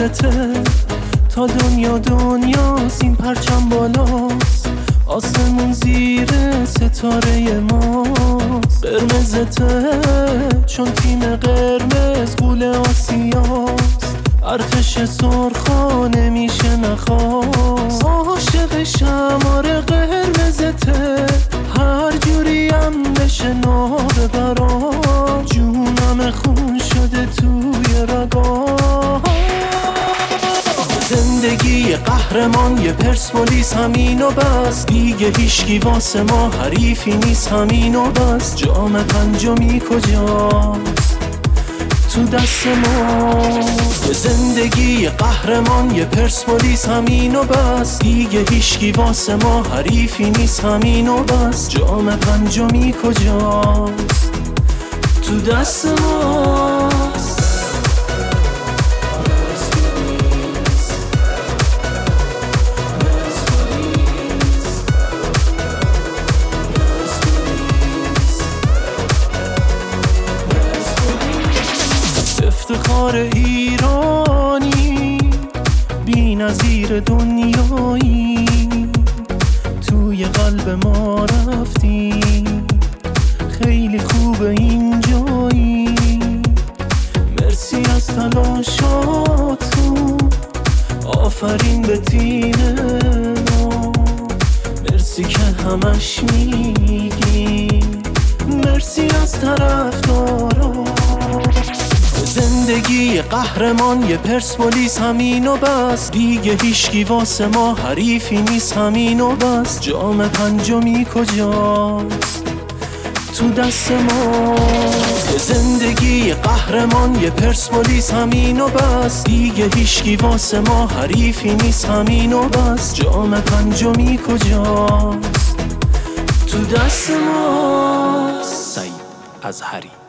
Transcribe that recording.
قرمزته تا دنیا دنیاست، این پرچم بالاست، آسمون زیر ستاره ماست. قرمزته چون تیم قرمز غول آسیاست، ارتش سرخا نمیشه نخواست. عاشق شماره قرمزته، هر جوریم بشه نار برام، جونم خون شده توی رگام. زندگی قهرمان یه پرسپولیس همین و بس، دیگه هیچکی واسه ما حریفی نیست همین و بس. جام پنجمی کجاست؟ تو دست ما. زندگی قهرمان یه پرسپولیس همین و بس، دیگه هیچکی واسه ما حریفی نیست همین و بس. جام پنجمی کجاست؟ تو دست ماست. افتخار ایرانی، بی نظیر دنیایی، توی قلب ما رفتی، خیلی خوبه اینجایی. مرسی از تلاشاتون، آفرین به تیم ما، مرسی که همش میگی، مرسی از طرفدارا. زندگی قهرمان یه پرسپولیس همین و بس، دیگه هیچکی واسه ما حریفی نیست همین و بس. جام پنجمی کجاست؟ تو دست ما. زندگی قهرمان یه پرسپولیس همین و بس، دیگه هیچکی واسه ما حریفی نیست همین و بس. جام پنجمی کجاست؟ تو دست ما. سعید اظهری.